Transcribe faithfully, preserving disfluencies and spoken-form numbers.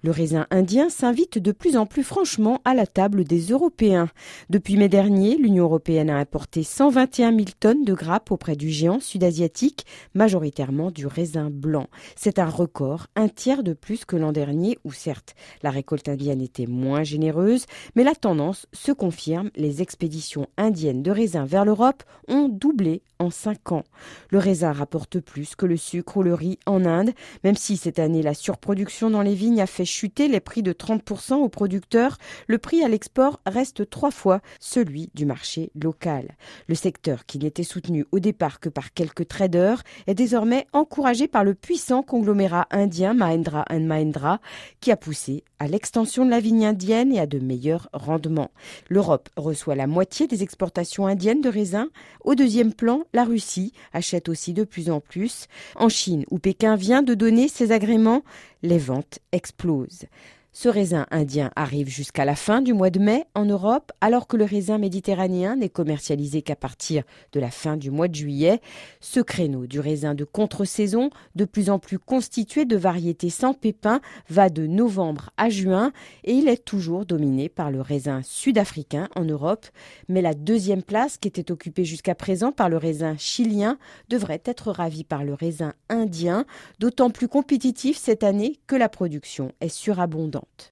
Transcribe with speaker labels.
Speaker 1: Le raisin indien s'invite de plus en plus franchement à la table des Européens. Depuis mai dernier, l'Union européenne a importé cent vingt et un mille tonnes de grappes auprès du géant sud-asiatique, majoritairement du raisin blanc. C'est un record, un tiers de plus que l'an dernier où certes, la récolte indienne était moins généreuse, mais la tendance se confirme. Les expéditions indiennes de raisin vers l'Europe ont doublé en cinq ans. Le raisin rapporte plus que le sucre ou le riz en Inde, même si cette année la surproduction dans les vignes a fait chuter les prix de trente pour cent aux producteurs, le prix à l'export reste trois fois celui du marché local. Le secteur, qui n'était soutenu au départ que par quelques traders, est désormais encouragé par le puissant conglomérat indien Mahindra and Mahindra, qui a poussé à l'extension de la vigne indienne et à de meilleurs rendements. L'Europe reçoit la moitié des exportations indiennes de raisins. Au deuxième plan, la Russie achète aussi de plus en plus. En Chine, où Pékin vient de donner ses agréments, les ventes explosent. Ce raisin indien arrive jusqu'à la fin du mois de mai en Europe, alors que le raisin méditerranéen n'est commercialisé qu'à partir de la fin du mois de juillet. Ce créneau du raisin de contre-saison, de plus en plus constitué de variétés sans pépins, va de novembre à juin et il est toujours dominé par le raisin sud-africain en Europe. Mais la deuxième place, qui était occupée jusqu'à présent par le raisin chilien, devrait être ravie par le raisin indien, d'autant plus compétitif cette année que la production est surabondante.